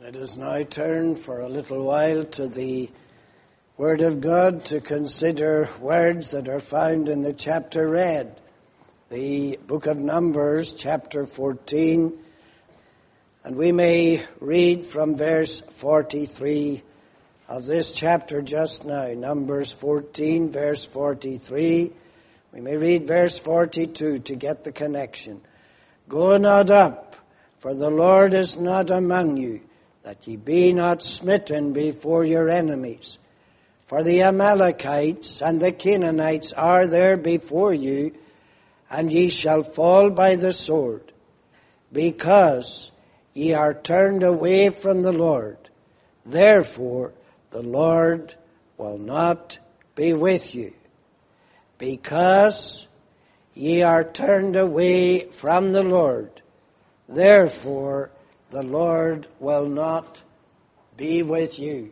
Let us now turn for a little while to the Word of God to consider words that are found in the chapter read. The book of Numbers, chapter 14, and we may read from verse 43 of this chapter just now. Numbers 14, verse 43. We may read verse 42 to get the connection. Go not up, for the Lord is not among you, that ye be not smitten before your enemies. For the Amalekites and the Canaanites are there before you, and ye shall fall by the sword, because ye are turned away from the Lord. Therefore the Lord will not be with you. Because ye are turned away from the Lord, therefore the Lord will not be with you.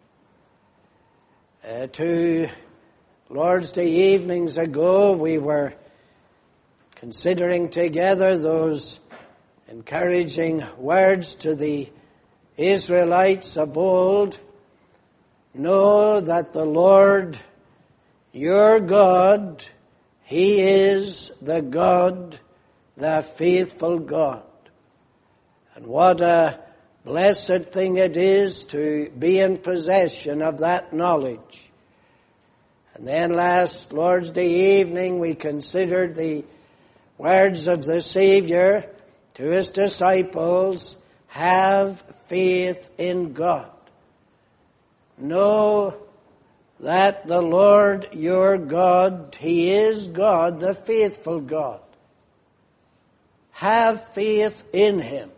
2 Lord's Day evenings ago, we were considering together those encouraging words to the Israelites of old. Know that the Lord, your God, He is the God, the faithful God. And what a blessed thing it is to be in possession of that knowledge. And then last Lord's Day evening we considered the words of the Savior to His disciples, have faith in God. Know that the Lord your God, He is God, the faithful God. Have faith in Him.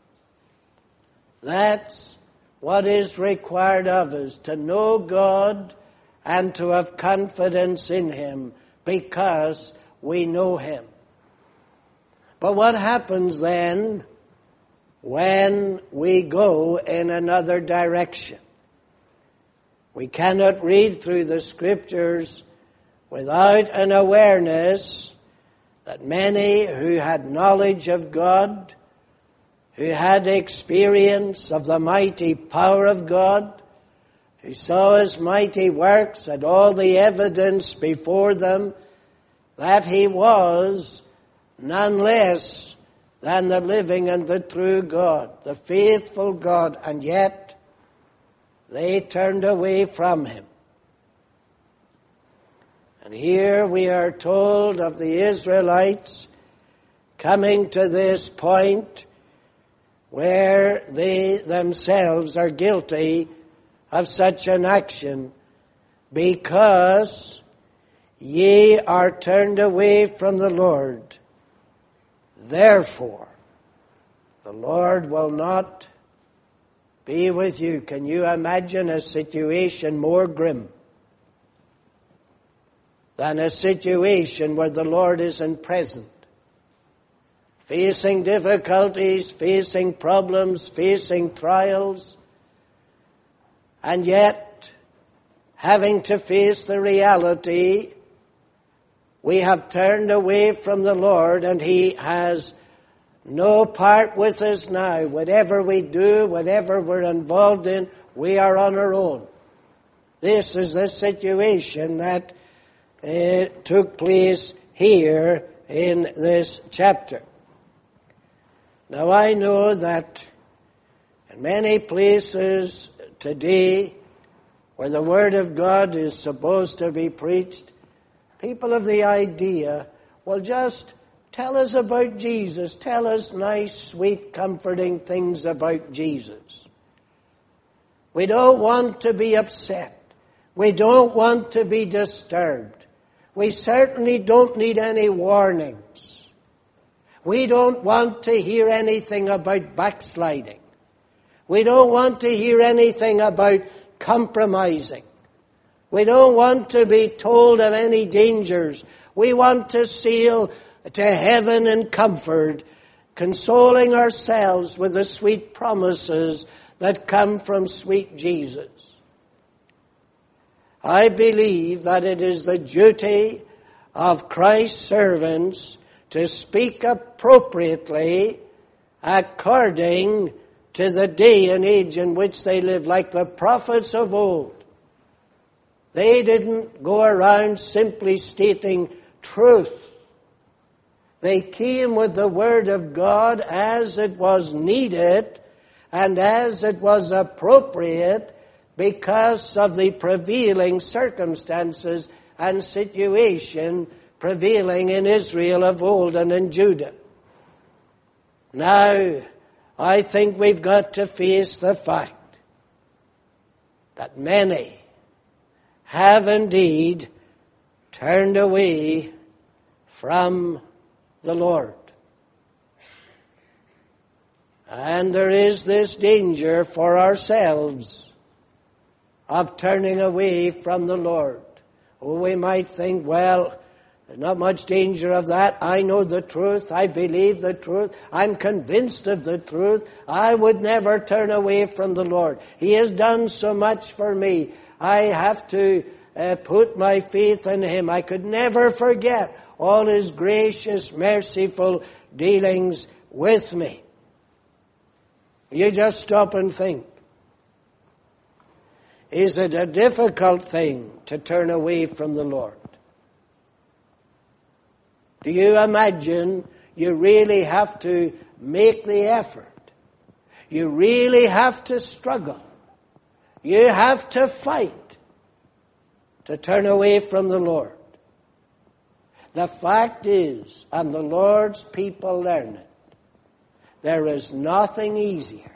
That's what is required of us, to know God and to have confidence in Him because we know Him. But what happens then when we go in another direction? We cannot read through the Scriptures without an awareness that many who had knowledge of God, who had experience of the mighty power of God, who saw His mighty works, had all the evidence before them that He was none less than the living and the true God, the faithful God, and yet they turned away from Him. And here we are told of the Israelites coming to this point where they themselves are guilty of such an action, because ye are turned away from the Lord. Therefore, the Lord will not be with you. Can you imagine a situation more grim than a situation where the Lord isn't present? Facing difficulties, facing problems, facing trials, and yet having to face the reality, we have turned away from the Lord and He has no part with us now. Whatever we do, whatever we're involved in, we are on our own. This is the situation that took place here in this chapter. Now I know that in many places today where the Word of God is supposed to be preached, people have the idea, well, just tell us about Jesus. Tell us nice, sweet, comforting things about Jesus. We don't want to be upset. We don't want to be disturbed. We certainly don't need any warnings. We don't want to hear anything about backsliding. We don't want to hear anything about compromising. We don't want to be told of any dangers. We want to sail to heaven in comfort, consoling ourselves with the sweet promises that come from sweet Jesus. I believe that it is the duty of Christ's servants to speak appropriately according to the day and age in which they lived, like the prophets of old. They didn't go around simply stating truth. They came with the Word of God as it was needed and as it was appropriate because of the prevailing circumstances and situation prevailing in Israel of old and in Judah. Now, I think we've got to face the fact that many have indeed turned away from the Lord. And there is this danger for ourselves of turning away from the Lord. Oh, we might think, well, there's not much danger of that. I know the truth. I believe the truth. I'm convinced of the truth. I would never turn away from the Lord. He has done so much for me. I have to put my faith in Him. I could never forget all His gracious, merciful dealings with me. You just stop and think. Is it a difficult thing to turn away from the Lord? Do you imagine you really have to make the effort? You really have to struggle. You have to fight to turn away from the Lord. The fact is, and the Lord's people learn it, there is nothing easier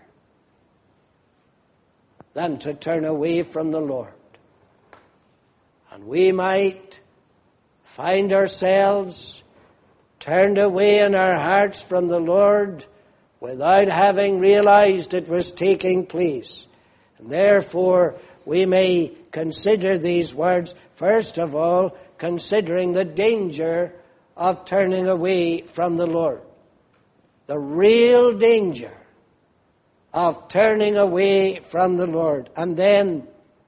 than to turn away from the Lord. And we might find ourselves turned away in our hearts from the Lord without having realized it was taking place. And therefore, we may consider these words, first of all, considering the danger of turning away from the Lord. The real danger of turning away from the Lord. And then,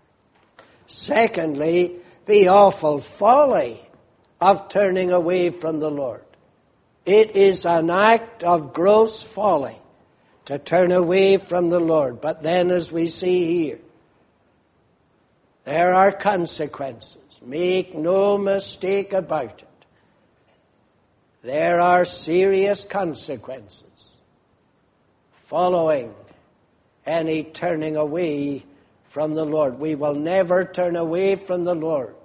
secondly, the awful folly of turning away from the Lord. It is an act of gross folly to turn away from the Lord. But then, as we see here, there are consequences. Make no mistake about it. There are serious consequences following any turning away from the Lord. We will never turn away from the Lord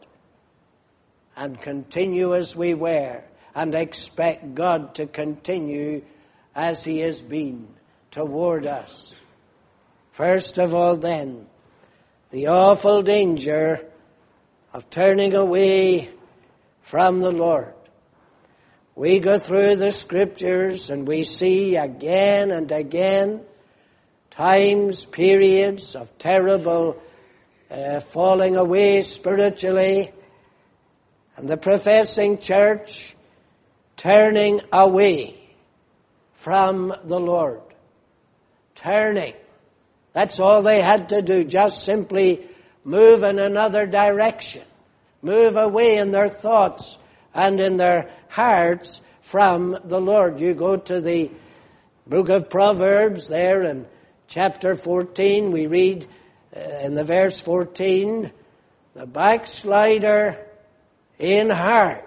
and continue as we were and expect God to continue as He has been toward us. First of all, then, the awful danger of turning away from the Lord. We go through the Scriptures and we see again and again times, periods of terrible falling away spiritually, and the professing church turning away from the Lord. Turning. That's all they had to do, just simply move in another direction. Move away in their thoughts and in their hearts from the Lord. You go to the book of Proverbs there in chapter 14, we read in the verse 14, the backslider in heart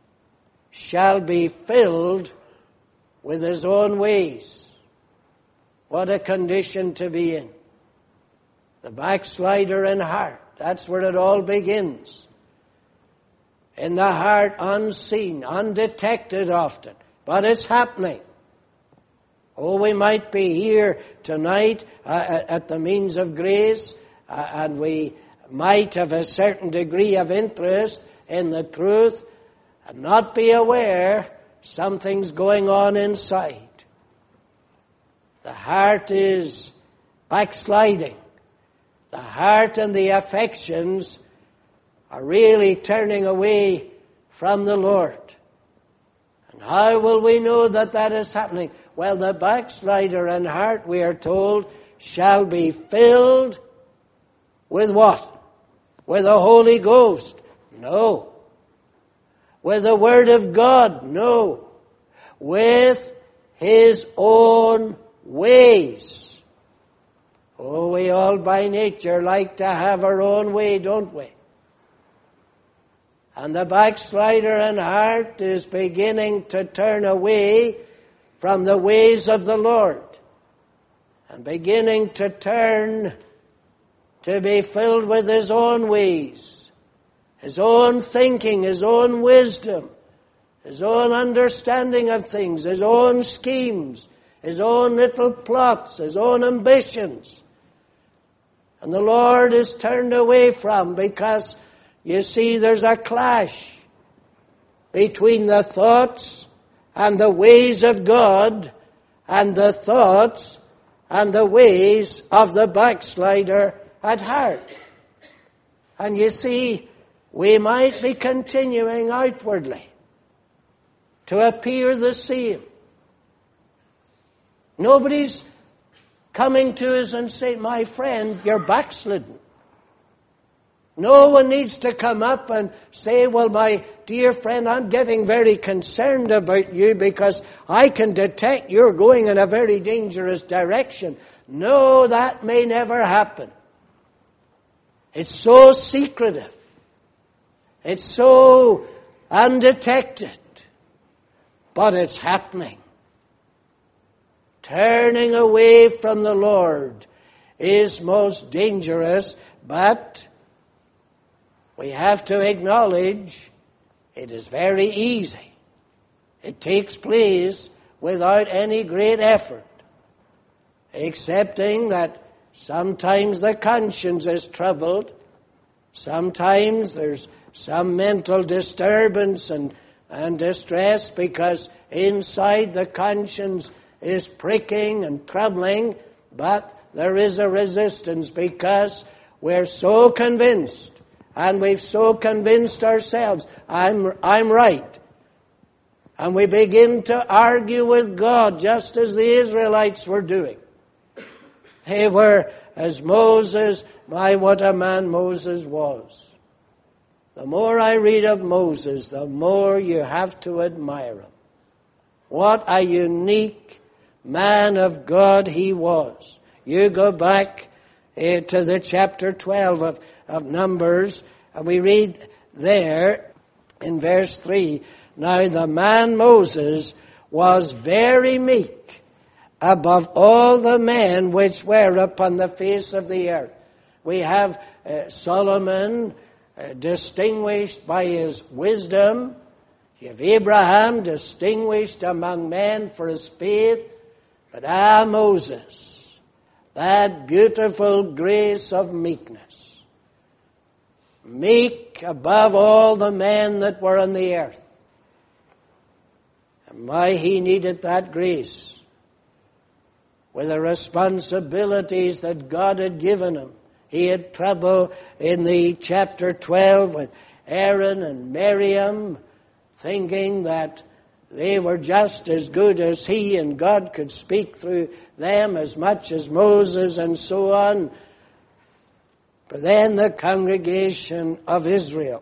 shall be filled with his own ways. What a condition to be in. The backslider in heart. That's where it all begins. In the heart, unseen, undetected often. But it's happening. Oh, we might be here tonight at the means of grace, and we might have a certain degree of interest in the truth and not be aware something's going on inside. The heart is backsliding. The heart and the affections are really turning away from the Lord. And how will we know that that is happening? Well, the backslider in heart, we are told, shall be filled with what? With the Holy Ghost? No. With the Word of God? No. With His own ways. Oh, we all by nature like to have our own way, don't we? And the backslider in heart is beginning to turn away from the ways of the Lord and beginning to turn to be filled with his own ways, his own thinking, his own wisdom, his own understanding of things, his own schemes, his own little plots, his own ambitions. And the Lord is turned away from, because you see there's a clash between the thoughts and the ways of God and the thoughts and the ways of the backslider at heart. And you see, we might be continuing outwardly to appear the same. Nobody's coming to us and saying, my friend, you're backslidden. No one needs to come up and say, well, my dear friend, I'm getting very concerned about you because I can detect you're going in a very dangerous direction. No, that may never happen. It's so secretive. It's so undetected. But it's happening. Turning away from the Lord is most dangerous, but we have to acknowledge it is very easy. It takes place without any great effort, excepting that sometimes the conscience is troubled, sometimes there's some mental disturbance and distress because inside the conscience is pricking and troubling, but there is a resistance because we're so convinced, and we've so convinced ourselves, I'm right. And we begin to argue with God just as the Israelites were doing. They were as Moses, what a man Moses was. The more I read of Moses, the more you have to admire him. What a unique man of God he was. You go back to the chapter 12 of Numbers, and we read there in verse 3, now the man Moses was very meek above all the men which were upon the face of the earth. We have Solomon distinguished by his wisdom. You have Abraham distinguished among men for his faith. But Moses, that beautiful grace of meekness, meek above all the men that were on the earth. And why he needed that grace, with the responsibilities that God had given him. He had trouble in the chapter 12 with Aaron and Miriam, thinking that they were just as good as he, and God could speak through them as much as Moses, and so on. But then the congregation of Israel.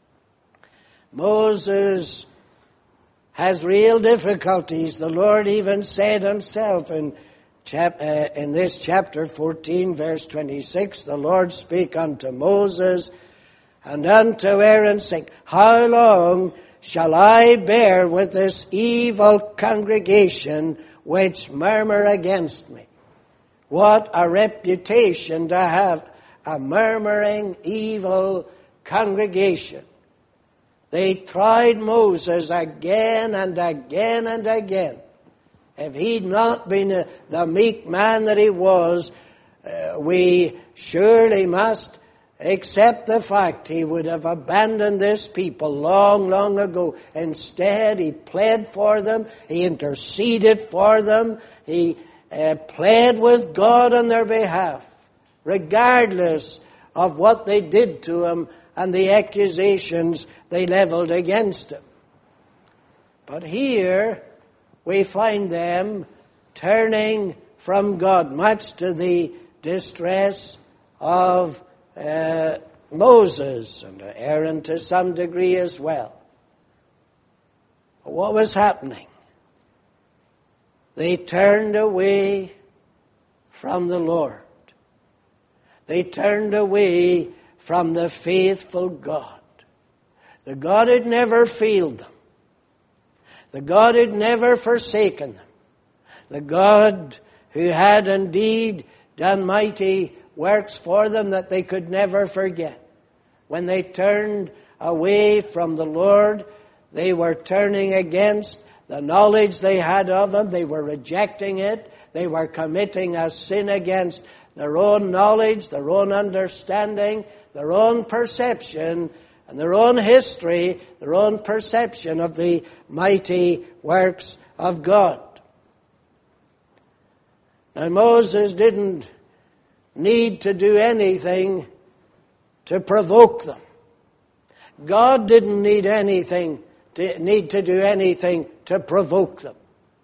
Moses has real difficulties. The Lord even said himself in this chapter 14, verse 26, the Lord spake unto Moses and unto Aaron, saying, how long shall I bear with this evil congregation which murmur against me? What a reputation to have, a murmuring, evil congregation. They tried Moses again and again and again. If he'd not been the meek man that he was, we surely must accept the fact he would have abandoned this people long, long ago. Instead, he pled for them. He interceded for them. He pled with God on their behalf, regardless of what they did to him and the accusations they leveled against him. But here we find them turning from God, much to the distress of Moses and Aaron to some degree as well. What was happening? They turned away from the Lord. They turned away from the faithful God. The God who'd never failed them. The God who'd never forsaken them. The God who had indeed done mighty works for them that they could never forget. When they turned away from the Lord, they were turning against the knowledge they had of Him. They were rejecting it. They were committing a sin against their own knowledge, their own understanding, their own perception, and their own history, their own perception of the mighty works of God. Now Moses didn't need to do anything to provoke them. God didn't need to do anything to provoke them.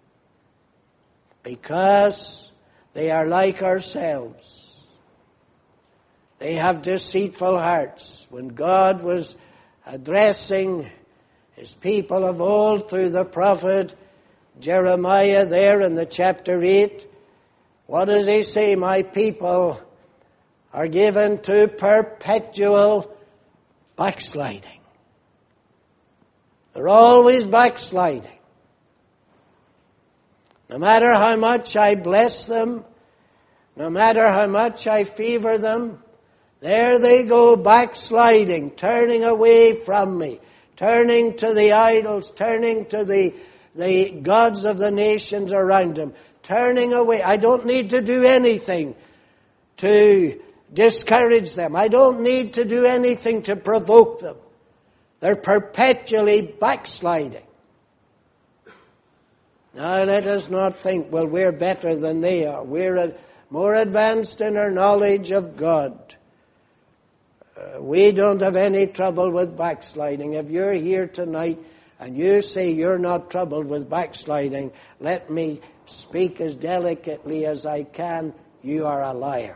Because they are like ourselves. They have deceitful hearts. When God was addressing His people of old through the prophet Jeremiah there in the chapter 8, what does He say? My people are given to perpetual backsliding. They're always backsliding. No matter how much I bless them, no matter how much I favor them, there they go backsliding, turning away from me, turning to the idols, turning to the gods of the nations around them, turning away. I don't need to do anything to discourage them. I don't need to do anything to provoke them. They're perpetually backsliding. Now let us not think, well, we're better than they are. We're more advanced in our knowledge of God. We don't have any trouble with backsliding. If you're here tonight and you say you're not troubled with backsliding, let me speak as delicately as I can. You are a liar.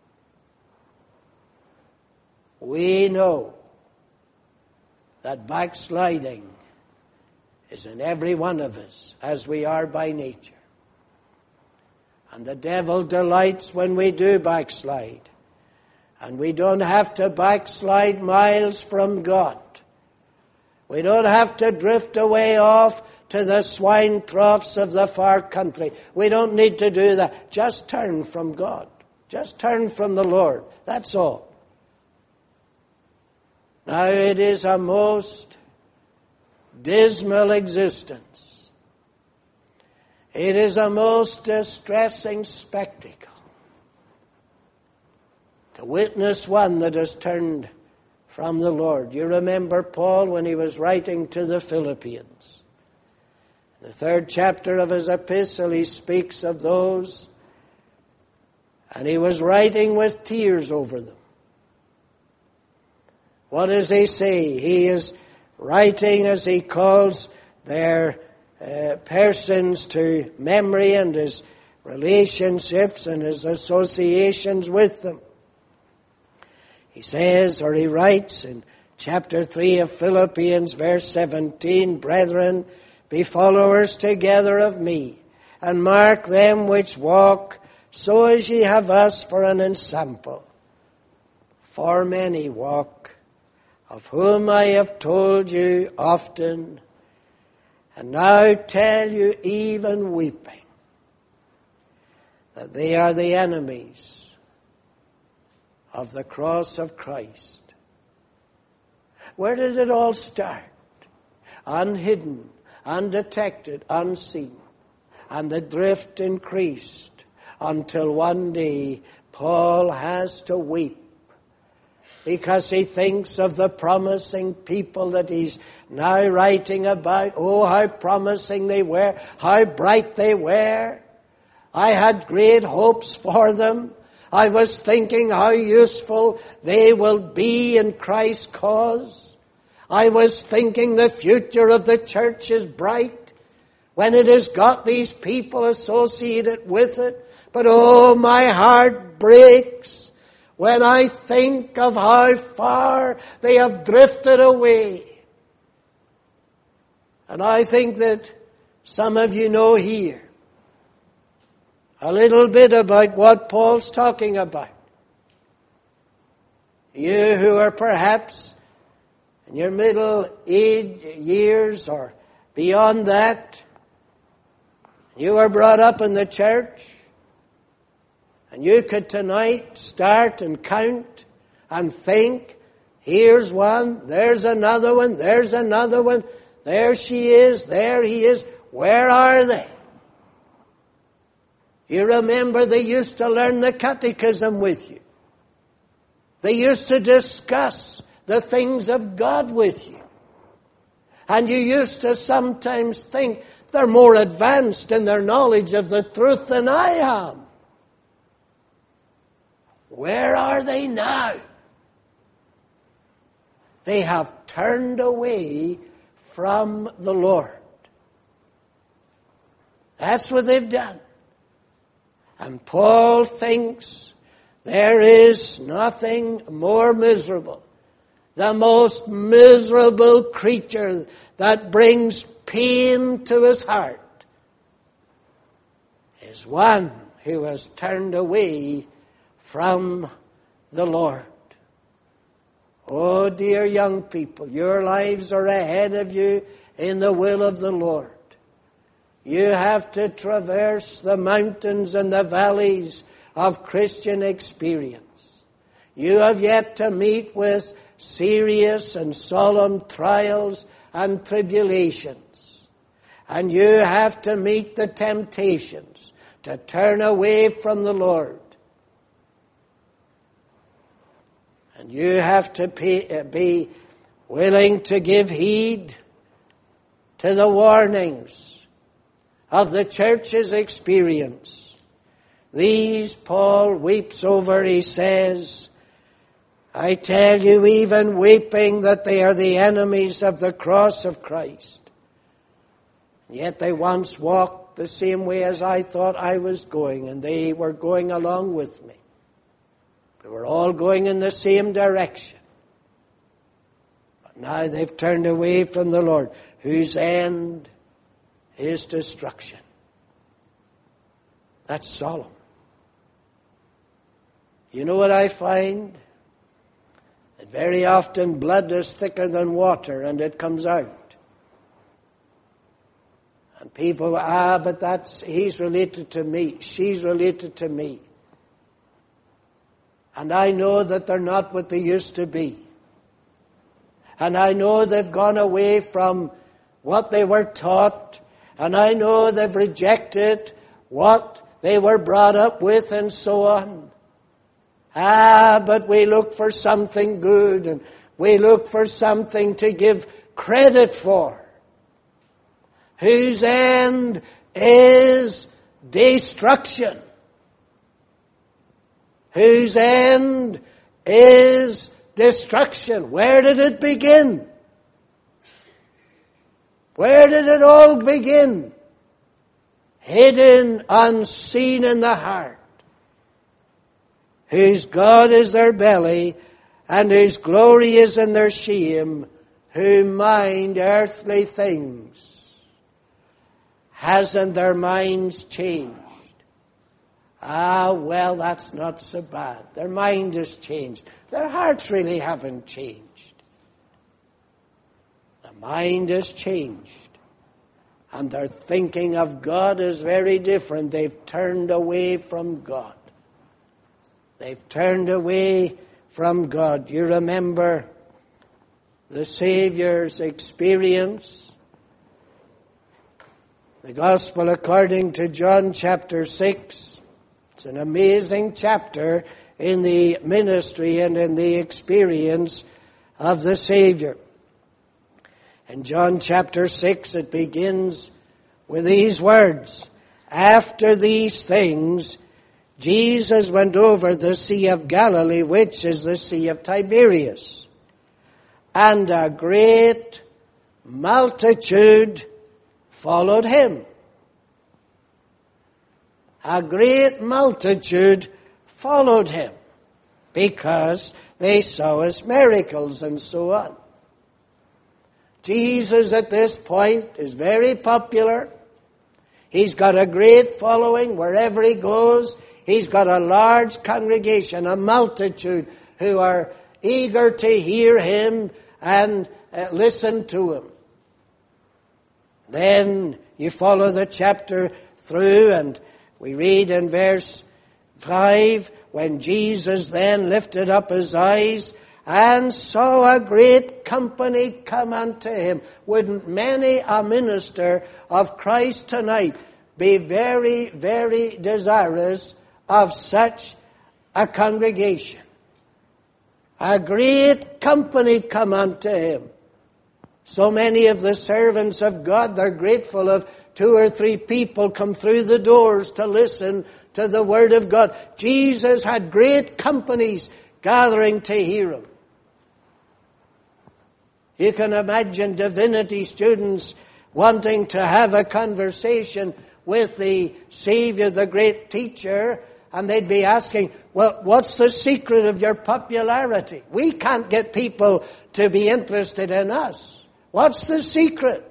We know that backsliding is in every one of us, as we are by nature. And the devil delights when we do backslide. And we don't have to backslide miles from God. We don't have to drift away off to the swine troughs of the far country. We don't need to do that. Just turn from God. Just turn from the Lord. That's all. Now it is a most dismal existence. It is a most distressing spectacle to witness one that has turned from the Lord. You remember Paul when he was writing to the Philippians. In the 3rd chapter of his epistle, he speaks of those, and he was writing with tears over them. What does he say? He is writing, as he calls their persons to memory, and his relationships and his associations with them. He says, or he writes in chapter 3 of Philippians, verse 17, Brethren, be followers together of me, and mark them which walk, so as ye have us for an ensample. For many walk, of whom I have told you often, and now tell you even weeping, that they are the enemies of the cross of Christ. Where did it all start? Unhidden, undetected, unseen. And the drift increased until one day Paul has to weep because he thinks of the promising people that he's now writing about. Oh, how promising they were, how bright they were. I had great hopes for them. I was thinking how useful they will be in Christ's cause. I was thinking the future of the church is bright when it has got these people associated with it. But oh, my heart breaks when I think of how far they have drifted away. And I think that some of you know here a little bit about what Paul's talking about. You who are perhaps in your middle age years or beyond that, you were brought up in the church, and you could tonight start and count and think, here's one, there's another one, there's another one, there she is, there he is, where are they? You remember they used to learn the catechism with you. They used to discuss the things of God with you. And you used to sometimes think, they're more advanced in their knowledge of the truth than I am. Where are they now? They have turned away from the Lord. That's what they've done. And Paul thinks there is nothing more miserable. The most miserable creature that brings pain to his heart is one who has turned away from the Lord. Oh, dear young people, your lives are ahead of you in the will of the Lord. You have to traverse the mountains and the valleys of Christian experience. You have yet to meet with serious and solemn trials and tribulations. And you have to meet the temptations to turn away from the Lord. And you have to be willing to give heed to the warnings of the church's experience. These Paul weeps over, he says, I tell you, even weeping, that they are the enemies of the cross of Christ. Yet they once walked the same way as I thought I was going, and they were going along with me. They were all going in the same direction. But now they've turned away from the Lord, whose end is destruction. That's solemn. You know what I find? That very often blood is thicker than water and it comes out. And people, but he's related to me, she's related to me. And I know that they're not what they used to be. And I know they've gone away from what they were taught. And I know they've rejected what they were brought up with and so on. But we look for something good and we look for something to give credit for. Whose end is destruction. Whose end is destruction. Where did it begin? Where did it all begin? Hidden, unseen in the heart. Whose God is their belly, and whose glory is in their shame, who mind earthly things. Hasn't their minds changed? Well, that's not so bad. Their mind has changed. Their hearts really haven't changed. The mind has changed. And their thinking of God is very different. They've turned away from God. They've turned away from God. You remember the Savior's experience? The Gospel according to John chapter 6. It's an amazing chapter in the ministry and in the experience of the Savior. In John chapter 6, it begins with these words. After these things, Jesus went over the Sea of Galilee, which is the Sea of Tiberias. And a great multitude followed him. A great multitude followed him because they saw his miracles and so on. Jesus at this point is very popular. He's got a great following wherever he goes. He's got a large congregation, a multitude who are eager to hear him and listen to him. Then you follow the chapter through, and we read in verse 5, when Jesus then lifted up his eyes and saw a great company come unto him. Wouldn't many a minister of Christ tonight be very, very desirous of such a congregation? A great company come unto him. So many of the servants of God, they're grateful of 2 or 3 people come through the doors to listen to the Word of God. Jesus had great companies gathering to hear him. You can imagine divinity students wanting to have a conversation with the Savior, the great teacher, and they'd be asking, well, what's the secret of your popularity? We can't get people to be interested in us. What's the secret?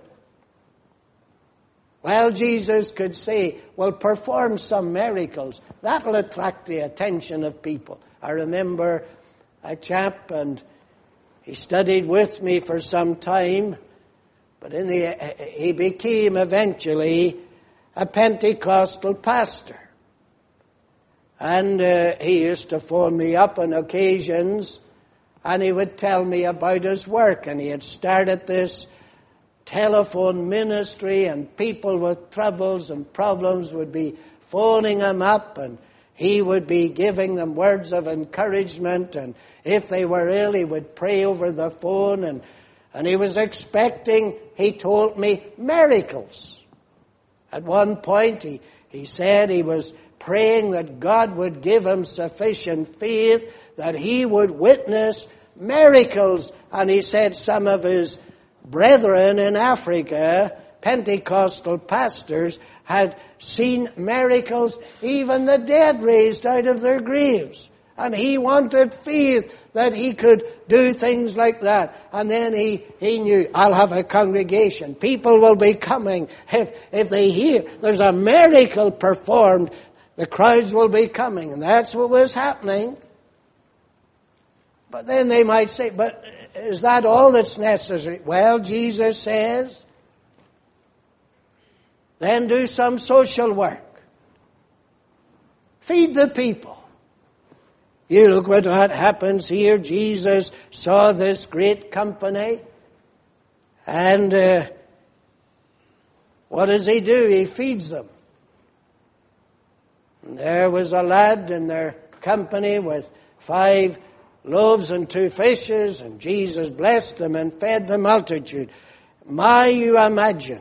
Well, Jesus could say, well, perform some miracles. That'll attract the attention of people. I remember a chap, and he studied with me for some time, but he became eventually a Pentecostal pastor. And he used to phone me up on occasions, and he would tell me about his work. And he had started this telephone ministry, and people with troubles and problems would be phoning him up, and he would be giving them words of encouragement. And if they were ill, he would pray over the phone. And he was expecting, he told me, miracles. At one point, he said he was praying that God would give him sufficient faith that he would witness miracles. And he said some of his brethren in Africa, Pentecostal pastors, had seen miracles, even the dead raised out of their graves. And he wanted faith that he could do things like that. And then he knew, I'll have a congregation. People will be coming. If they hear there's a miracle performed, the crowds will be coming. And that's what was happening. But then they might say, but is that all that's necessary? Well, Jesus says, then do some social work. Feed the people. You look what happens here. Jesus saw this great company. And what does he do? He feeds them. And there was a lad in their company with 5 loaves and 2 fishes, and Jesus blessed them and fed the multitude. You imagine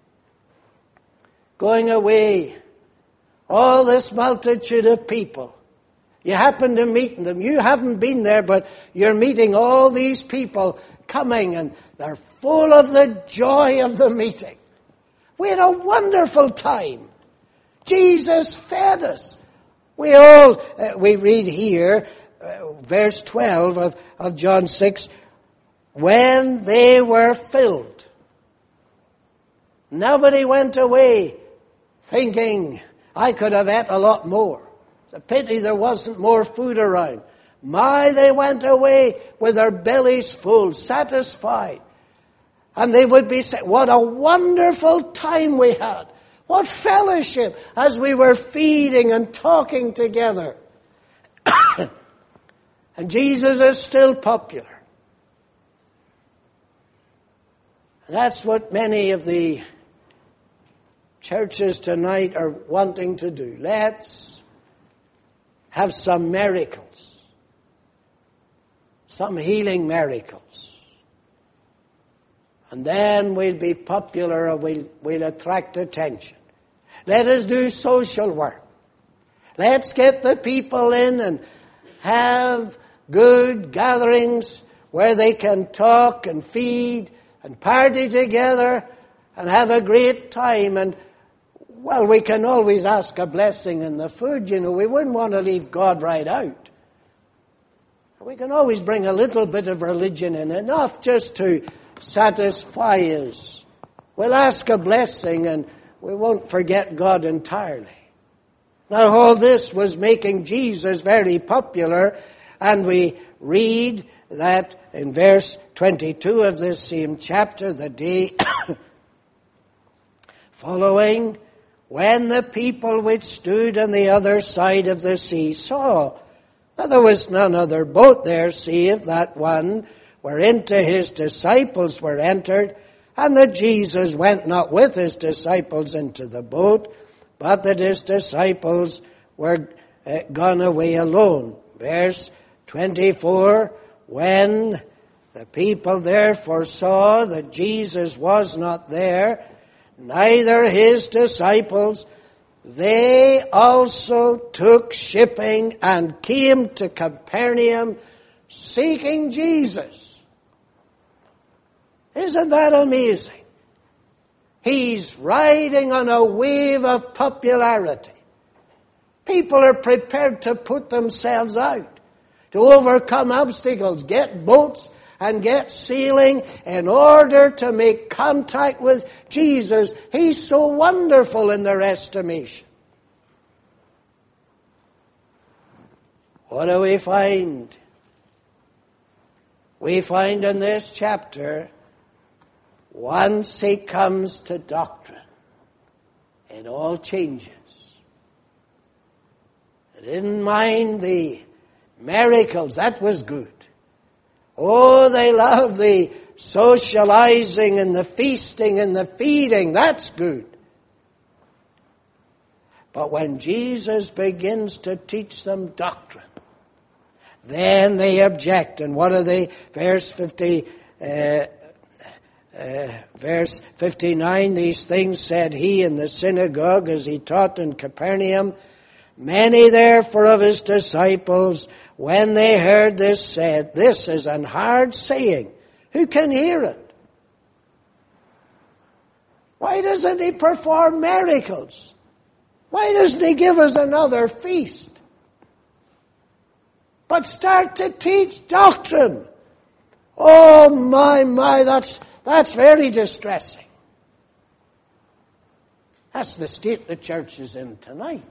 going away, all this multitude of people. You happen to meet them. You haven't been there, but you're meeting all these people coming, and they're full of the joy of the meeting. We had a wonderful time. Jesus fed us. We read here, verse 12 of John 6, when they were filled. Nobody went away thinking, I could have ate a lot more. It's a pity there wasn't more food around. They went away with their bellies full, satisfied. And they would be saying, what a wonderful time we had. What fellowship as we were feeding and talking together. And Jesus is still popular. That's what many of the churches tonight are wanting to do. Let's have some miracles. Some healing miracles. And then we'll be popular, or we'll attract attention. Let us do social work. Let's get the people in and have good gatherings where they can talk and feed and party together and have a great time. And, well, we can always ask a blessing in the food, you know. We wouldn't want to leave God right out. We can always bring a little bit of religion in, enough just to satisfy us. We'll ask a blessing and we won't forget God entirely. Now, all this was making Jesus very popular, and we read that in verse 22 of this same chapter, the day following, when the people which stood on the other side of the sea saw that there was none other boat there save that one whereinto his disciples were entered, and that Jesus went not with his disciples into the boat, but that his disciples were gone away alone. Verse 24, when the people therefore saw that Jesus was not there, neither his disciples, they also took shipping and came to Capernaum seeking Jesus. Isn't that amazing? He's riding on a wave of popularity. People are prepared to put themselves out, to overcome obstacles, get boats and get sailing in order to make contact with Jesus. He's so wonderful in their estimation. What do we find? We find in this chapter, once he comes to doctrine, it all changes. They didn't mind the miracles. That was good. Oh, they love the socializing and the feasting and the feeding. That's good. But when Jesus begins to teach them doctrine, then they object. And what are they? Verse 59, these things said he in the synagogue as he taught in Capernaum. Many therefore of his disciples, when they heard this, said, this is an hard saying. Who can hear it? Why doesn't he perform miracles? Why doesn't he give us another feast? But start to teach doctrine. Oh my, that's very distressing. That's the state the church is in tonight.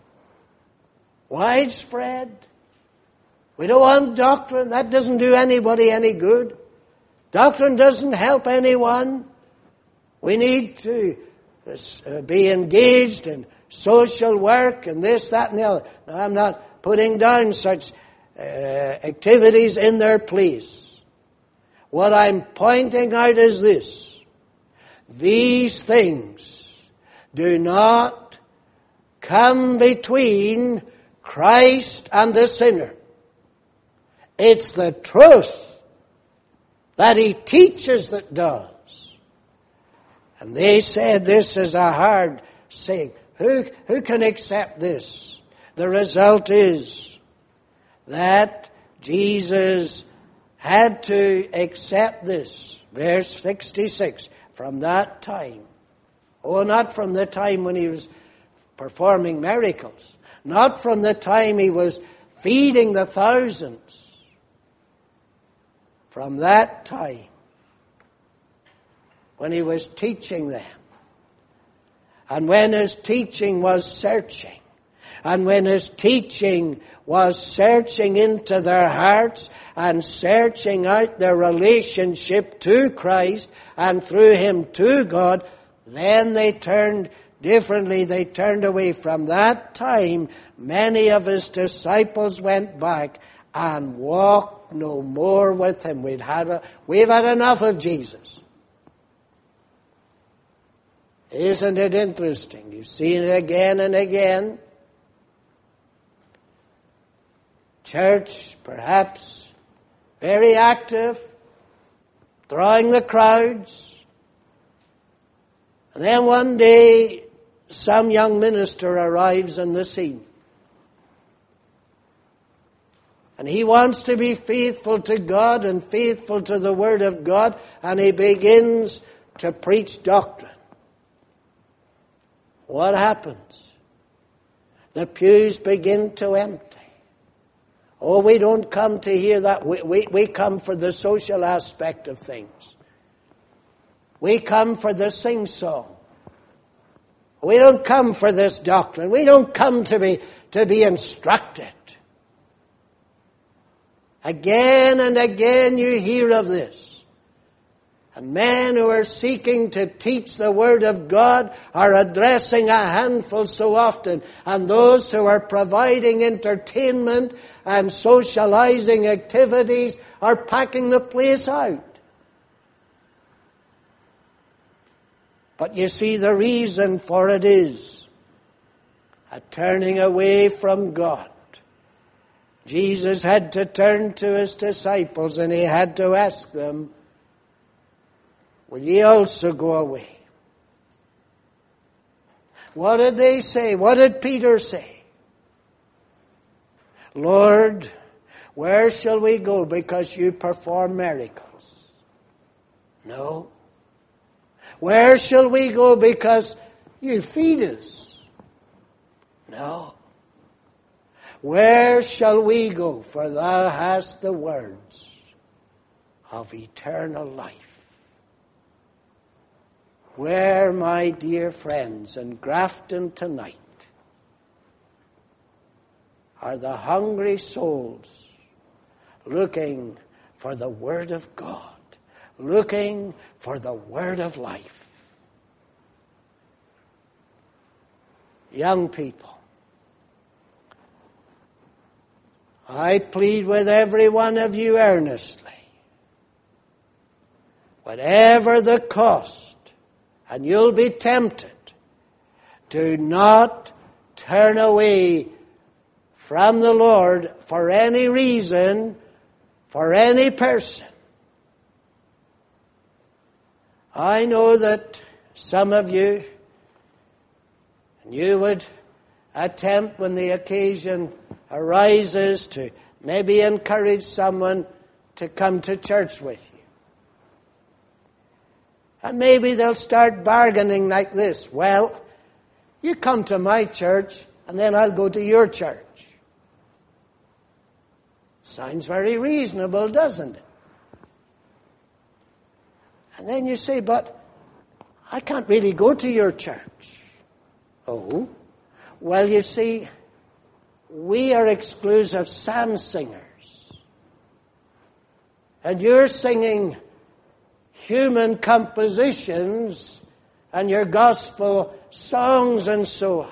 Widespread. We don't want doctrine. That doesn't do anybody any good. Doctrine doesn't help anyone. We need to be engaged in social work and this, that, and the other. Now, I'm not putting down such activities in their place. What I'm pointing out is this. These things do not come between Christ and the sinner. It's the truth that he teaches that does. And they said this is a hard saying. Who can accept this? The result is that Jesus had to accept this. Verse 66, from that time. Oh, not from the time when he was performing miracles. Not from the time he was feeding the thousands. From that time, when he was teaching them, and when his teaching was searching, and when his teaching was searching into their hearts and searching out their relationship to Christ and through him to God, then they turned differently. They turned away. From that time, many of his disciples went back and walked no more with him. We've had enough of Jesus. Isn't it interesting? You've seen it again and again. Church, perhaps, very active, drawing the crowds. And then one day, some young minister arrives on the scene. And he wants to be faithful to God and faithful to the Word of God, and he begins to preach doctrine. What happens? The pews begin to empty. Oh, we don't come to hear that. We come for the social aspect of things. We come for the sing-song. We don't come for this doctrine. We don't come to be instructed. Again and again you hear of this. And men who are seeking to teach the Word of God are addressing a handful so often. And those who are providing entertainment and socializing activities are packing the place out. But you see, the reason for it is a turning away from God. Jesus had to turn to his disciples and he had to ask them, will ye also go away? What did they say? What did Peter say? Lord, where shall we go because you perform miracles? No. Where shall we go because you feed us? No. Where shall we go? For thou hast the words of eternal life. Where, my dear friends, in Grafton tonight, are the hungry souls looking for the Word of God, looking for the Word of life? Young people, I plead with every one of you earnestly, whatever the cost, and you'll be tempted, do not turn away from the Lord for any reason, for any person. I know that some of you, and you would attempt when the occasion arises to maybe encourage someone to come to church with you. And maybe they'll start bargaining like this. Well, you come to my church and then I'll go to your church. Sounds very reasonable, doesn't it? And then you say, but I can't really go to your church. Oh, well, you see, we are exclusive psalm singers. And you're singing human compositions and your gospel songs and so on.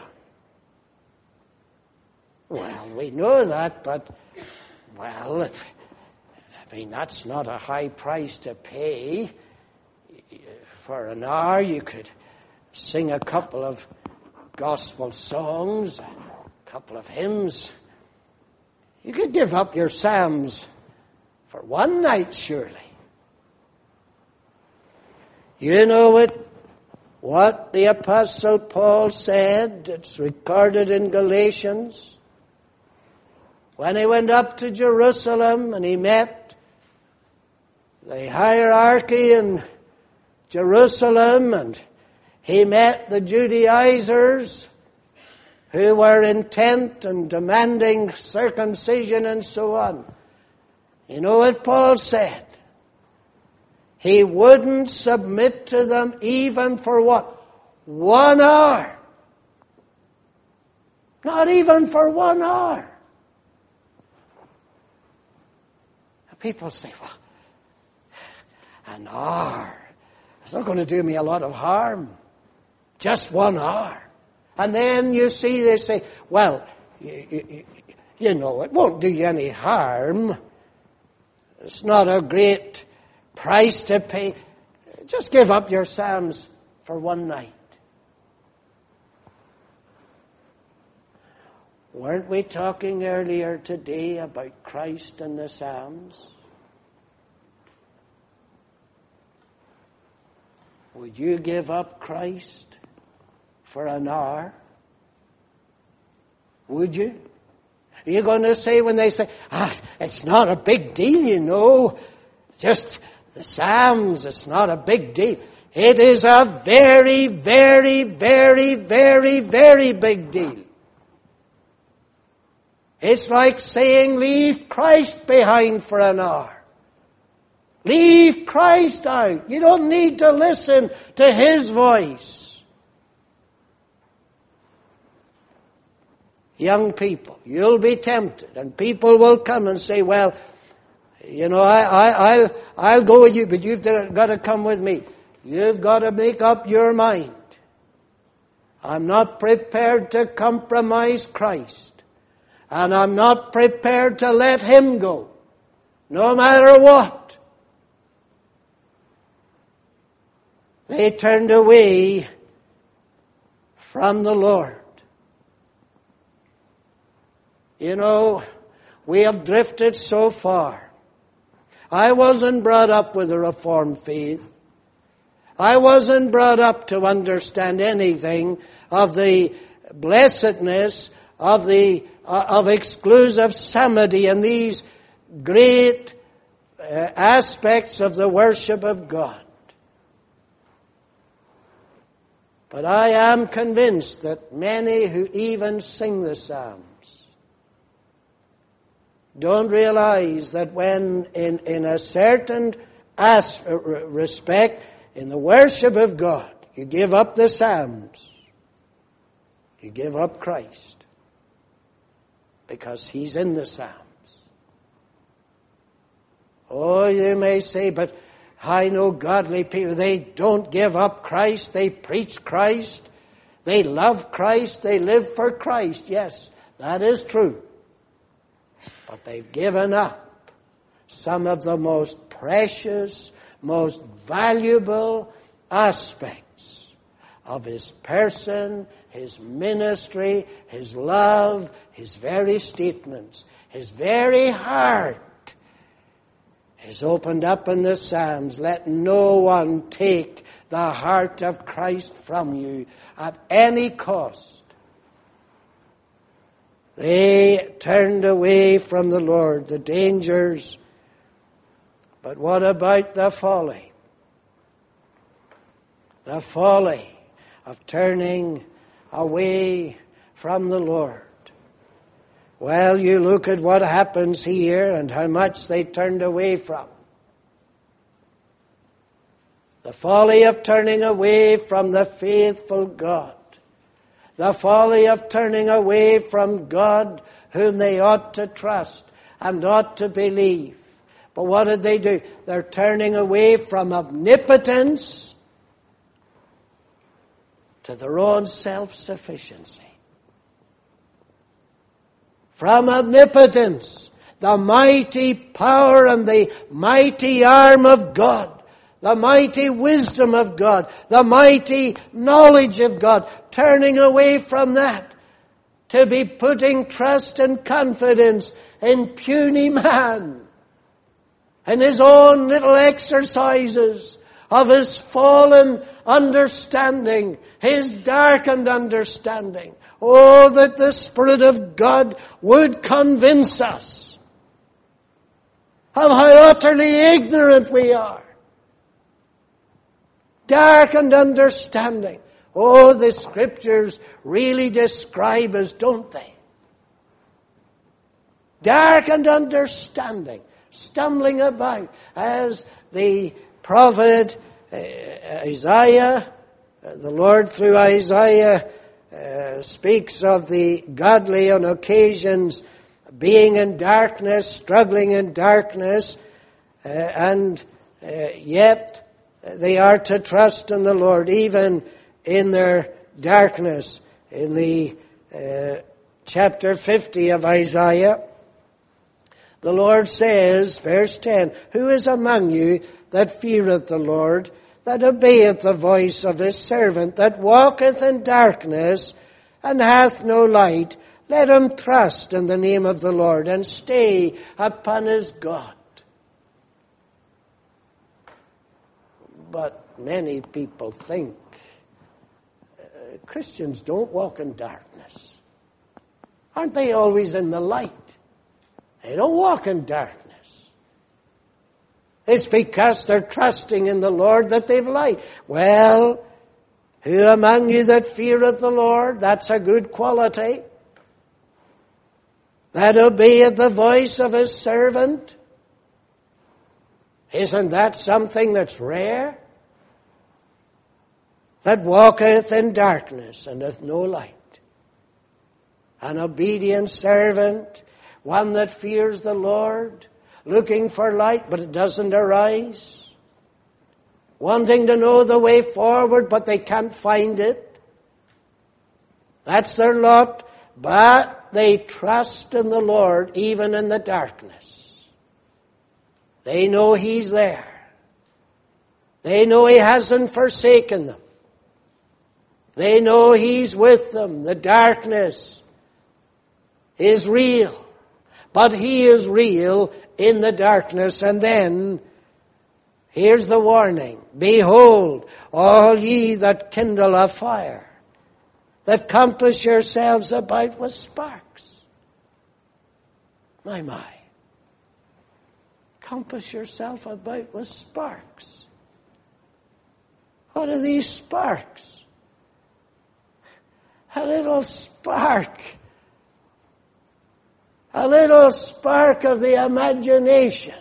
Well, we know that, but, well, I mean, that's not a high price to pay. For an hour, you could sing a couple of gospel songs, a couple of hymns. You could give up your psalms for one night, surely. You know what the Apostle Paul said. It's recorded in Galatians. When he went up to Jerusalem and he met the hierarchy in Jerusalem, and he met the Judaizers who were intent and demanding circumcision and so on. You know what Paul said? He wouldn't submit to them even for what? 1 hour. Not even for 1 hour. And people say, well, an hour. It's not going to do me a lot of harm. Just 1 hour. And then you see, they say, well, you know, it won't do you any harm. It's not a great price to pay. Just give up your psalms for one night. Weren't we talking earlier today about Christ and the Psalms? Would you give up Christ for an hour? Would you? Are you going to say when they say, it's not a big deal, you know, just the Psalms, it's not a big deal. It is a very, very, very, very, very big deal. It's like saying, leave Christ behind for an hour. Leave Christ out. You don't need to listen to His voice. Young people, you'll be tempted, and people will come and say, well, You know, I'll go with you, but you've got to come with me. You've got to make up your mind. I'm not prepared to compromise Christ. And I'm not prepared to let Him go, no matter what. They turned away from the Lord. You know, we have drifted so far. I wasn't brought up with a Reformed faith. I wasn't brought up to understand anything of the blessedness of exclusive samadhi and these great aspects of the worship of God. But I am convinced that many who even sing the Psalms don't realize that when in a certain respect, in the worship of God, you give up the Psalms, you give up Christ, because He's in the Psalms. Oh, you may say, but I know godly people, they don't give up Christ, they preach Christ, they love Christ, they live for Christ. Yes, that is true. But they've given up some of the most precious, most valuable aspects of His person, His ministry, His love, His very statements. His very heart is opened up in the Psalms. Let no one take the heart of Christ from you at any cost. They turned away from the Lord, the dangers. But what about the folly? The folly of turning away from the Lord. Well, you look at what happens here and how much they turned away from. The folly of turning away from the faithful God. The folly of turning away from God whom they ought to trust and ought to believe. But what did they do? They're turning away from omnipotence to their own self-sufficiency. From omnipotence, the mighty power and the mighty arm of God, the mighty wisdom of God, the mighty knowledge of God, turning away from that to be putting trust and confidence in puny man and his own little exercises of his fallen understanding, his darkened understanding. Oh, that the Spirit of God would convince us of how utterly ignorant we are. Darkened understanding. Oh, the Scriptures really describe us, don't they? Darkened understanding, stumbling about, as the prophet Isaiah, the Lord through Isaiah speaks of the godly on occasions being in darkness, struggling in darkness, and yet they are to trust in the Lord even in their darkness. In the chapter 50 of Isaiah, the Lord says, verse 10, "Who is among you that feareth the Lord, that obeyeth the voice of his servant, that walketh in darkness, and hath no light? Let him trust in the name of the Lord, and stay upon his God." But many people think Christians don't walk in darkness. Aren't they always in the light? They don't walk in darkness. It's because they're trusting in the Lord that they've light. Well, who among you that feareth the Lord? That's a good quality. That obeyeth the voice of his servant. Isn't that something that's rare? That walketh in darkness and hath no light. An obedient servant, one that fears the Lord, looking for light, but it doesn't arise. Wanting to know the way forward, but they can't find it. That's their lot, but they trust in the Lord even in the darkness. They know He's there. They know He hasn't forsaken them. They know He's with them. The darkness is real, but He is real in the darkness. And then, here's the warning. Behold, all ye that kindle a fire, that compass yourselves about with sparks. My. Compass yourself about with sparks. What are these sparks? A little spark. A little spark of the imagination.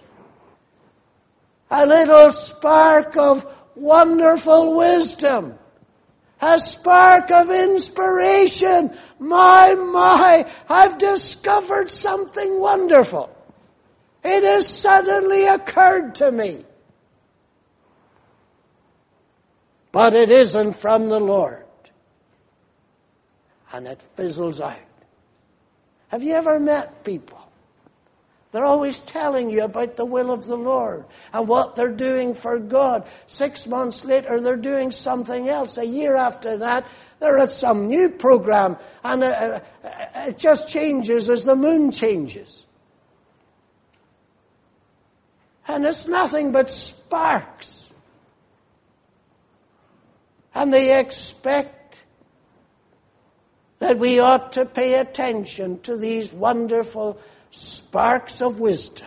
A little spark of wonderful wisdom. A spark of inspiration. My, I've discovered something wonderful. It has suddenly occurred to me. But it isn't from the Lord. And it fizzles out. Have you ever met people? They're always telling you about the will of the Lord and what they're doing for God. 6 months later, they're doing something else. A year after that, they're at some new program, and it just changes as the moon changes. And it's nothing but sparks. And they expect that we ought to pay attention to these wonderful sparks of wisdom.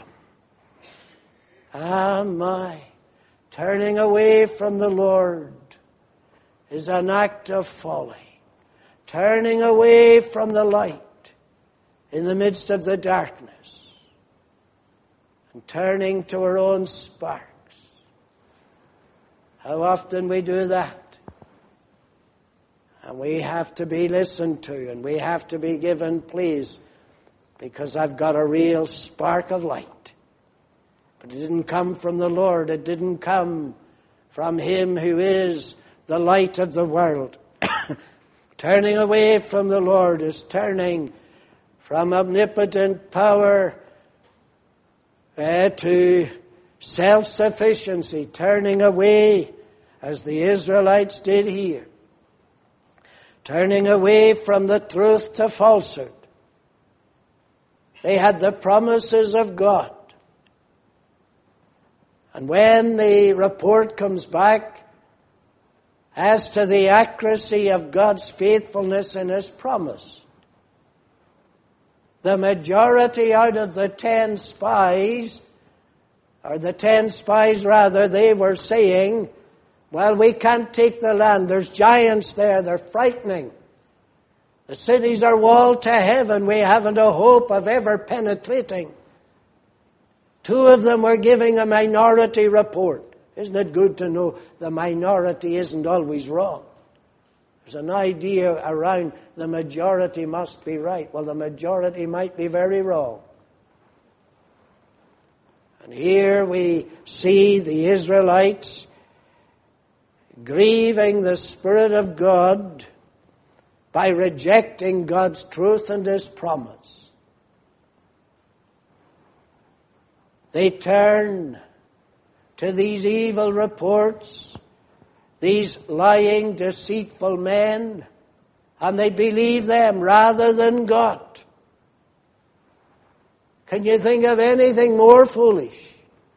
My, turning away from the Lord is an act of folly. Turning away from the light in the midst of the darkness and turning to our own sparks. How often we do that. And we have to be listened to, and we have to be given please, because I've got a real spark of light. But it didn't come from the Lord. It didn't come from Him who is the light of the world. Turning away from the Lord is turning from omnipotent power to self-sufficiency. Turning away, as the Israelites did here. Turning away from the truth to falsehood. They had the promises of God. And when the report comes back as to the accuracy of God's faithfulness in His promise, the majority out of the 10 spies, or the 10 spies rather, they were saying, well, we can't take the land. There's giants there. They're frightening. The cities are walled to heaven. We haven't a hope of ever penetrating. 2 of them were giving a minority report. Isn't it good to know the minority isn't always wrong? There's an idea around the majority must be right. Well, the majority might be very wrong. And here we see the Israelites grieving the Spirit of God by rejecting God's truth and His promise. They turn to these evil reports, these lying, deceitful men, and they believe them rather than God. Can you think of anything more foolish?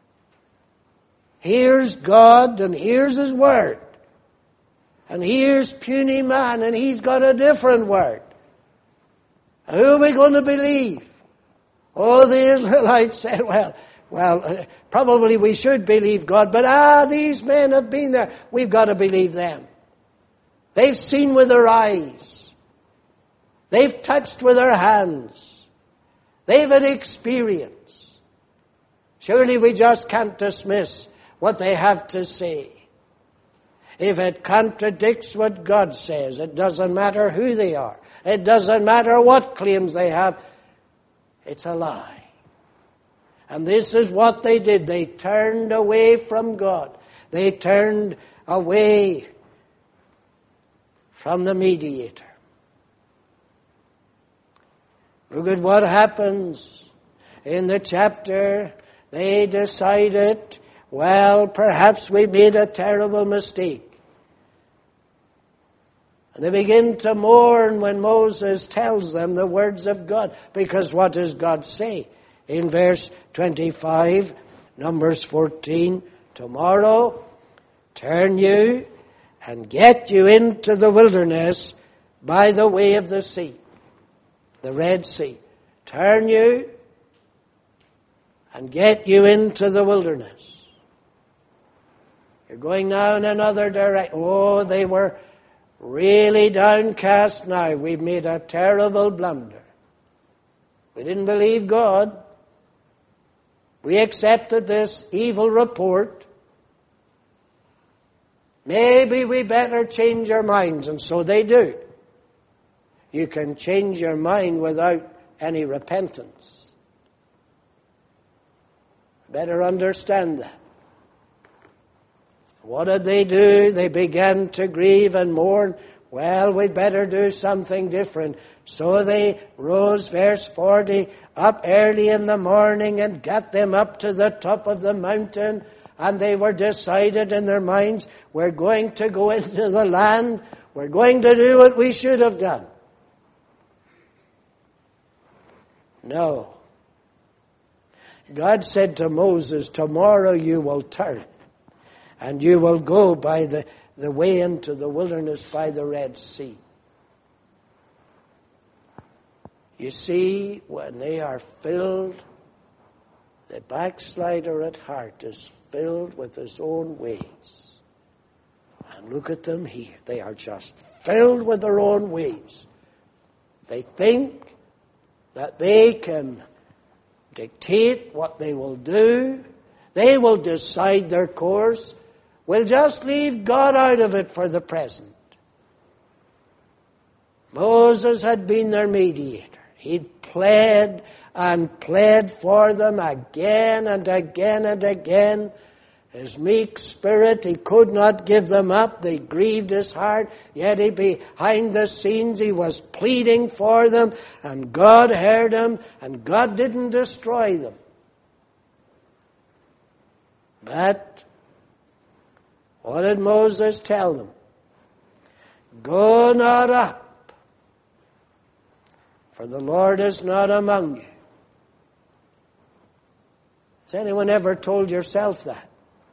Here's God and here's His Word. And here's puny man, and he's got a different word. Who are we going to believe? Oh, the Israelites said, well, probably we should believe God, but these men have been there. We've got to believe them. They've seen with their eyes. They've touched with their hands. They've had experience. Surely we just can't dismiss what they have to say. If it contradicts what God says, it doesn't matter who they are. It doesn't matter what claims they have. It's a lie. And this is what they did. They turned away from God. They turned away from the mediator. Look at what happens in the chapter. They decided, well, perhaps we made a terrible mistake. And they begin to mourn when Moses tells them the words of God. Because what does God say? In verse 25, Numbers 14, tomorrow turn you and get you into the wilderness by the way of the sea, the Red Sea. Turn you and get you into the wilderness. You're going now in another direction. Oh, they were really downcast now. We've made a terrible blunder. We didn't believe God. We accepted this evil report. Maybe we better change our minds. And so they do. You can change your mind without any repentance. Better understand that. What did they do? They began to grieve and mourn. Well, we better do something different. So they rose, verse 40, up early in the morning and got them up to the top of the mountain. And they were decided in their minds, we're going to go into the land. We're going to do what we should have done. No. God said to Moses, tomorrow you will turn. And you will go by the way into the wilderness by the Red Sea. You see, when they are filled, the backslider at heart is filled with his own ways. And look at them here. They are just filled with their own ways. They think that they can dictate what they will do. They will decide their course. We'll just leave God out of it for the present. Moses had been their mediator. He'd pled and pled for them again and again and again. His meek spirit, he could not give them up. They grieved his heart. Yet behind the scenes he was pleading for them. And God heard him. And God didn't destroy them. But what did Moses tell them? Go not up, for the Lord is not among you. Has anyone ever told yourself that?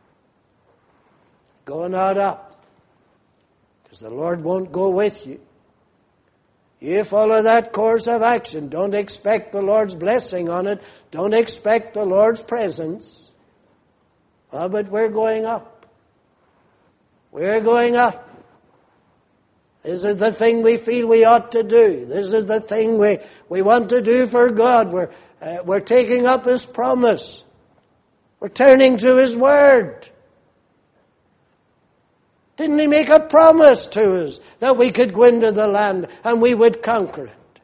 Go not up, because the Lord won't go with you. You follow that course of action. Don't expect the Lord's blessing on it. Don't expect the Lord's presence. Oh, but we're going up. We're going up. This is the thing we feel we ought to do. This is the thing we want to do for God. We're taking up His promise. We're turning to His Word. Didn't He make a promise to us that we could go into the land and we would conquer it?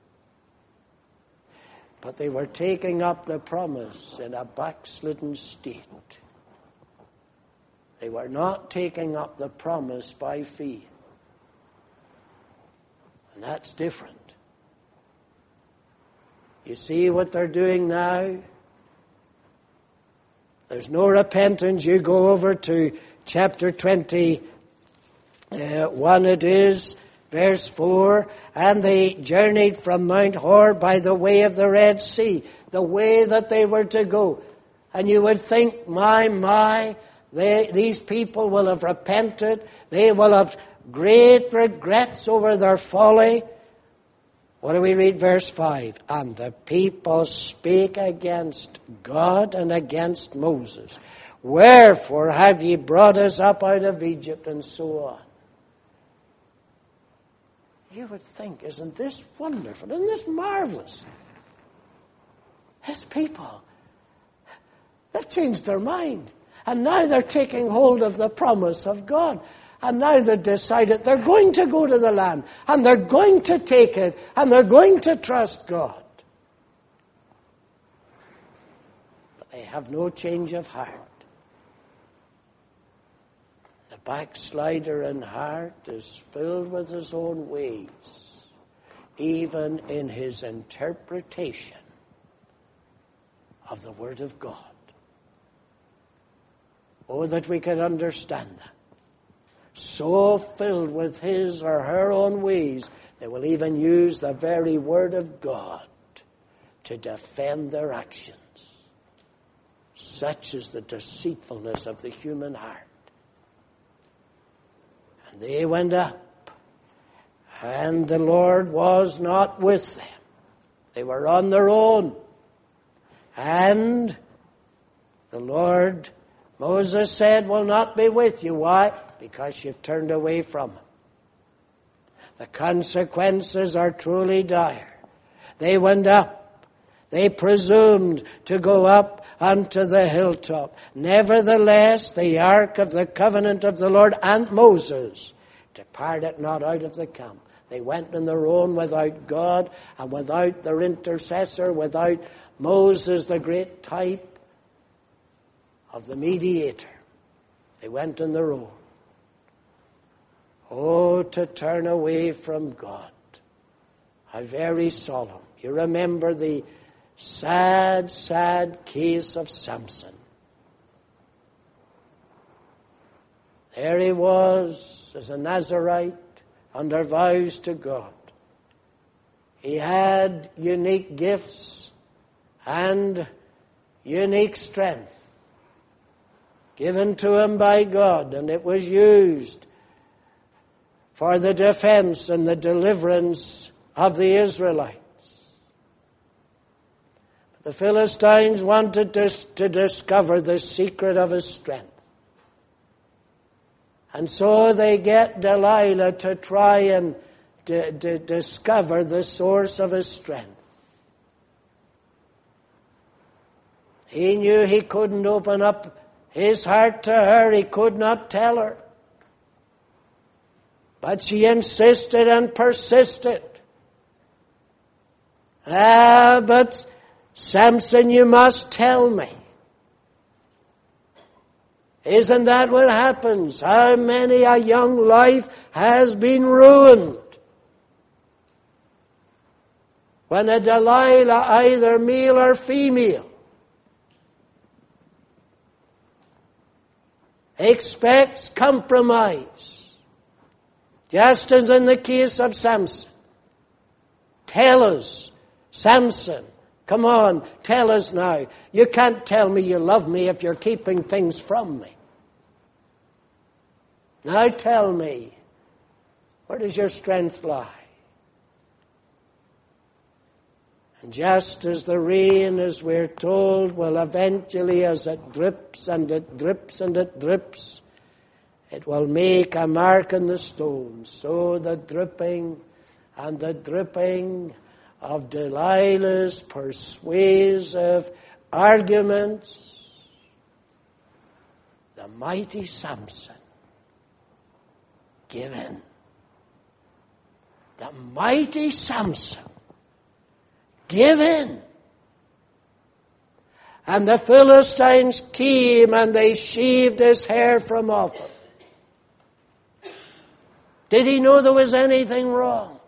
But they were taking up the promise in a backslidden state. They were not taking up the promise by faith. And that's different. You see what they're doing now? There's no repentance. You go over to chapter 21, it is, verse 4. And they journeyed from Mount Hor by the way of the Red Sea, the way that they were to go. And you would think, my, these people will have repented. They will have great regrets over their folly. What do we read? Verse 5. And the people spake against God and against Moses. Wherefore have ye brought us up out of Egypt? And so on. You would think, isn't this wonderful? Isn't this marvelous? His people, they've changed their mind. And now they're taking hold of the promise of God. And now they've decided they're going to go to the land. And they're going to take it. And they're going to trust God. They have no change of heart. The backslider in heart is filled with his own ways, even in his interpretation of the Word of God. Oh, that we could understand that. So filled with his or her own ways, they will even use the very Word of God to defend their actions. Such is the deceitfulness of the human heart. And they went up, and the Lord was not with them. They were on their own. And the Lord, Moses said, will not be with you. Why? Because you've turned away from him. The consequences are truly dire. They went up. They presumed to go up unto the hilltop. Nevertheless, the ark of the covenant of the Lord and Moses departed not out of the camp. They went on their own without God and without their intercessor, without Moses, the great type of the mediator. They went on their own. Oh, to turn away from God. How very solemn. You remember the sad, sad case of Samson. There he was as a Nazarite under vows to God. He had unique gifts and unique strength given to him by God, and it was used for the defense and the deliverance of the Israelites. The Philistines wanted to discover the secret of his strength. And so they get Delilah to try and discover the source of his strength. He knew he couldn't open up his heart to her. He could not tell her. But she insisted and persisted. But Samson, you must tell me. Isn't that what happens? How many a young life has been ruined when a Delilah, either male or female, expects compromise, just as in the case of Samson. Tell us, Samson, come on, tell us now. You can't tell me you love me if you're keeping things from me. Now tell me, where does your strength lie? And just as the rain, as we're told, will eventually, as it drips and it drips and it drips, it will make a mark in the stones. So the dripping and the dripping of Delilah's persuasive arguments, the mighty Samson gave in. The mighty Samson gave in. And the Philistines came and they shaved his hair from off him. Did he know there was anything wrong?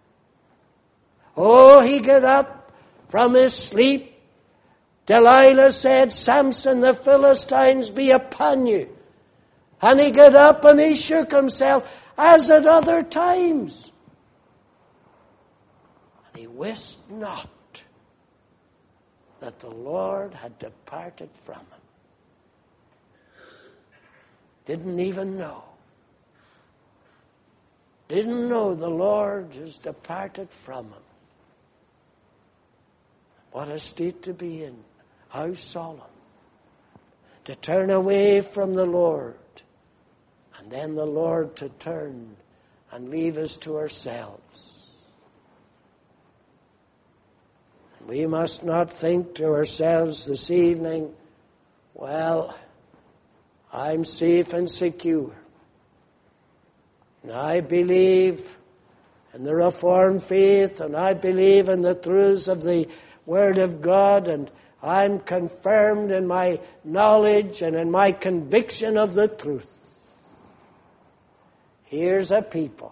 Oh, he got up from his sleep. Delilah said, Samson, the Philistines be upon you. And he got up and he shook himself as at other times. And he wist not that the Lord had departed from him. Didn't even know. Didn't know the Lord has departed from him. What a state to be in. How solemn. To turn away from the Lord. And then the Lord to turn and leave us to ourselves. We must not think to ourselves this evening, well, I'm safe and secure. And I believe in the Reformed faith, and I believe in the truths of the Word of God, and I'm confirmed in my knowledge and in my conviction of the truth. Here's a people.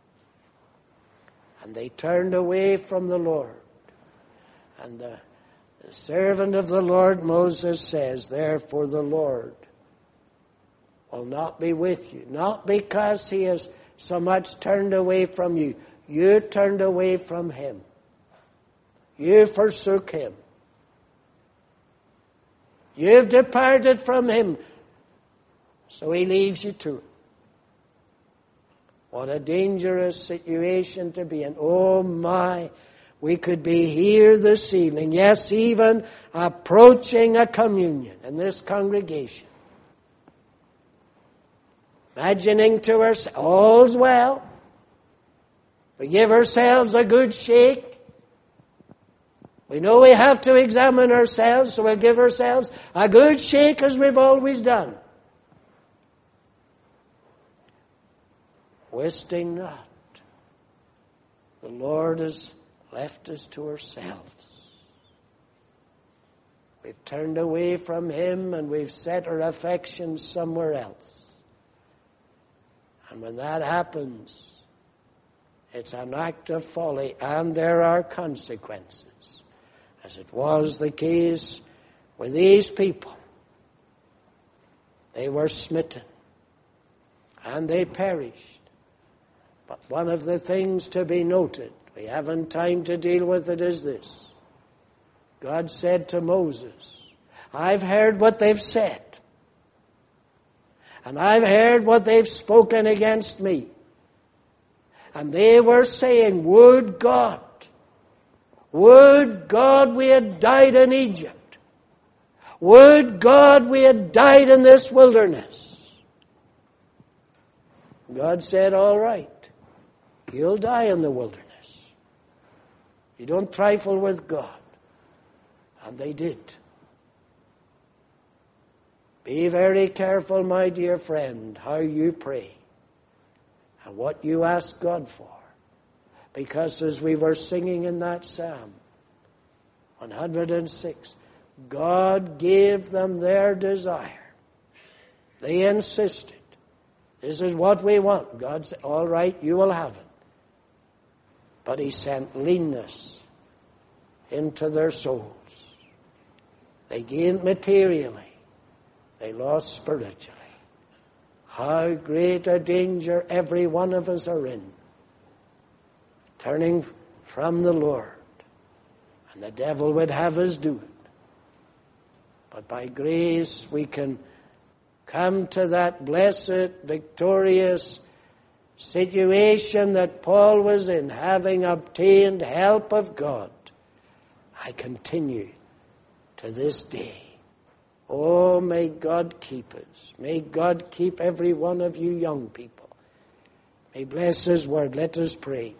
And they turned away from the Lord. And the servant of the Lord, Moses, says, therefore the Lord will not be with you. Not because he has so much turned away from you. You turned away from him. You forsook him. You've departed from him. So he leaves you to it. What a dangerous situation to be in. Oh my, we could be here this evening. Yes, even approaching a communion in this congregation. Imagining to ourselves, all's well. We give ourselves a good shake. We know we have to examine ourselves, so we'll give ourselves a good shake as we've always done. Wasting not. The Lord has left us to ourselves. We've turned away from him and we've set our affections somewhere else. And when that happens, it's an act of folly and there are consequences. As it was the case with these people. They were smitten and they perished. But one of the things to be noted, we haven't time to deal with it, is this. God said to Moses, I've heard what they've said. And I've heard what they've spoken against me. And they were saying, would God we had died in Egypt. Would God we had died in this wilderness. God said, all right. You'll die in the wilderness. You don't trifle with God. And they did. Be very careful, my dear friend, how you pray and what you ask God for. Because as we were singing in that Psalm 106, God gave them their desire. They insisted. This is what we want. God said, all right, you will have it. But he sent leanness into their souls. They gained materially. They lost spiritually. How great a danger every one of us are in. Turning from the Lord. And the devil would have us do it. But by grace we can come to that blessed, victorious situation that Paul was in, having obtained help of God. I continue to this day. Oh, may God keep us. May God keep every one of you young people. May bless his word. Let us pray.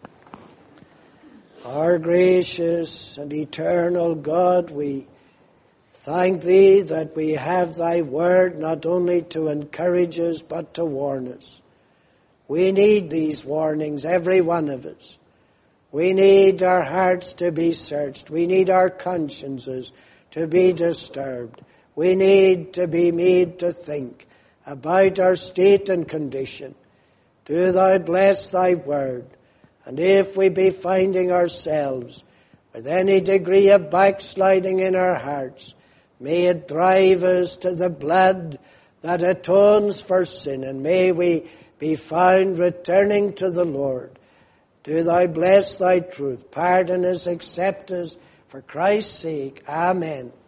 Our gracious and eternal God, we thank thee that we have thy word not only to encourage us but to warn us. We need these warnings, every one of us. We need our hearts to be searched. We need our consciences to be disturbed. We need to be made to think about our state and condition. Do thou bless thy word. And if we be finding ourselves with any degree of backsliding in our hearts, may it drive us to the blood that atones for sin, and may we be found returning to the Lord. Do thou bless thy truth. Pardon us, accept us, for Christ's sake. Amen.